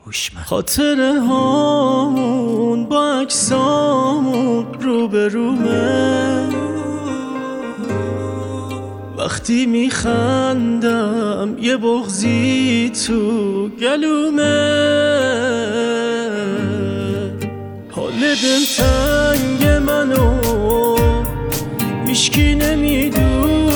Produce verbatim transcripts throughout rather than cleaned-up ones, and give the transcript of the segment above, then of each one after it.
خاطره هامون با عکسامون رو به رومه، وقتی میخندم یه بغضی تو گلومه، حال دلتنگ منو هیچکی نمیدونه،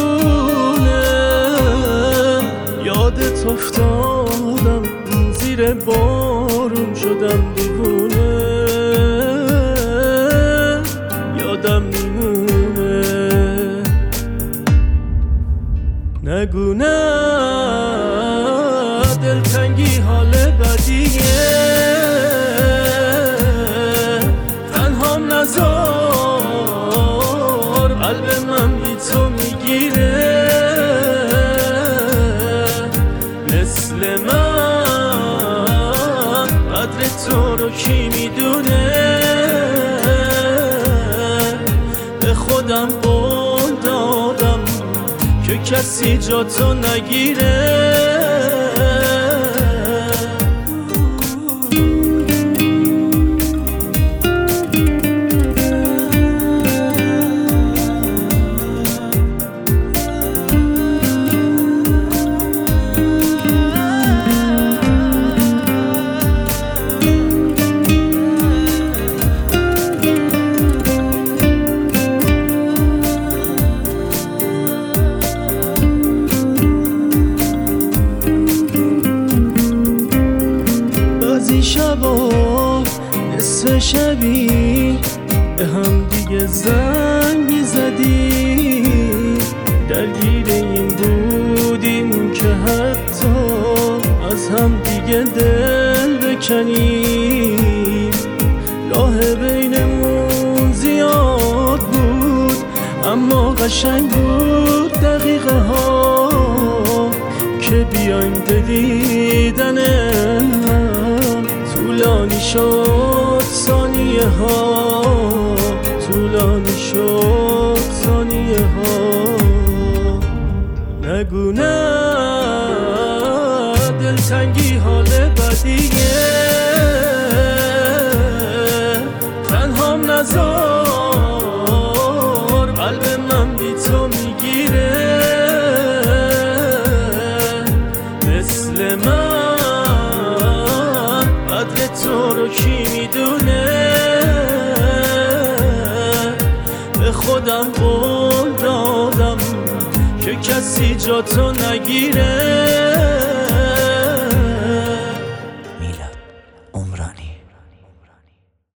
یادت افتادم زیر بارون شدم دیوونه، یادم میمونه. نگو نه دلتنگی حال بدیه، تنهام نذار قلب من بی تو میگیره، مثل من قدر تو رو کی میدونه، به خودم قول دادم که کسی جا تو نگیره. بعضی شبا نصف شبی به هم دیگه زنگ میزدیم، درگیر این بودیم که حتی از هم دیگه دل بکنیم. راه بینمون زیاد بود اما قشنگ بود دقیقه ها که بیایم دویدنه، طولانی شد ثانیه ها، طولانی شد ثانیه ها. نگو نه دلتنگی حال بدیه، تنهام نذار قلب من بی تو میگیره، مثل من قدر تو رو کی میدونه، به خودم قول دادم که کسی جا تو نگیره.